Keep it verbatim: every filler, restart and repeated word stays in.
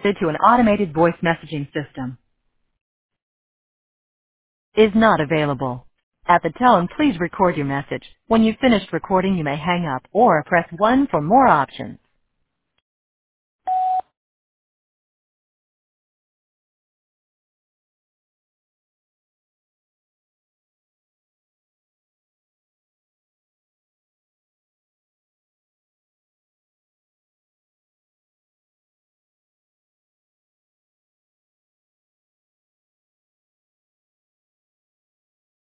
to an automated voice messaging system is not available. At the tone, please record your message. When you've finished recording, you may hang up or press one for more options.